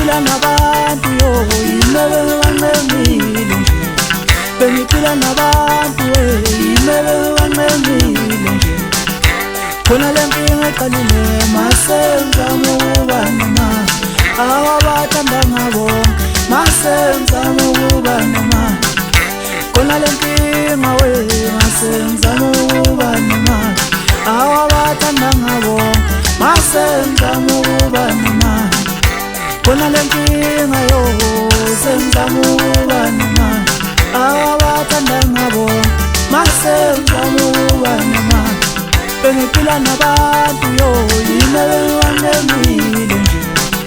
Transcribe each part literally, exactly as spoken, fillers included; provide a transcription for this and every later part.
bengiphila nabantu yo yimele banqemile nje bengiphila nabantu yimele banqemile nje khona lenkinga eqalile masenza ukuba nemali awabathanda ngabo masenza ukuba nemali khona lenkinga we masenza ukuba nemali awabathanda ngabo masenza ukuba nemali khona lenkinga yo senza ukuba nemali awabathanda ngabo masenza ukuba nemali bengiphila nabantu yo yimele banqemile nje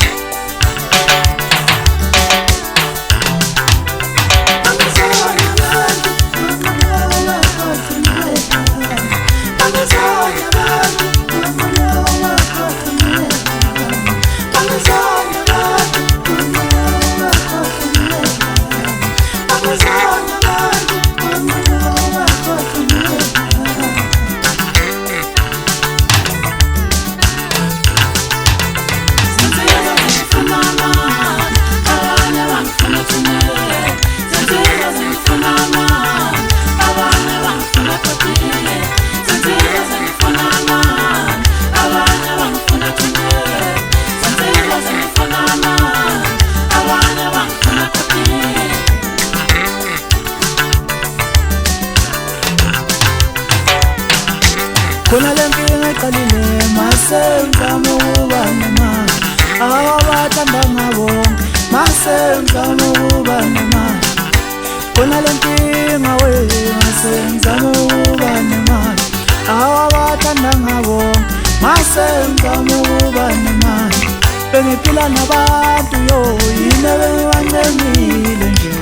khona lenkinga eqalile masenza ukuba nemali awabathanda ngabo masenza ukuba nemali khona lenkinga we masenza ukuba nemali awabathanda ngabo masenza ukuba nemali bengiphila nabantu yo yimele banqemile nje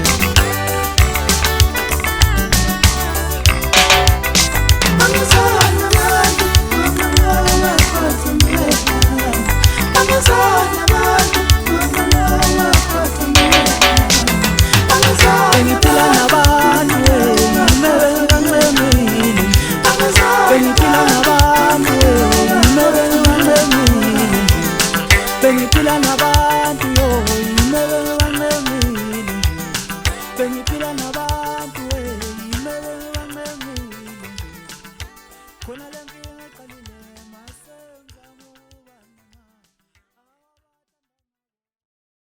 bengiphila nabantu yo yimele banqemile bengiphila nabantu yimele banqemile khona lenkinga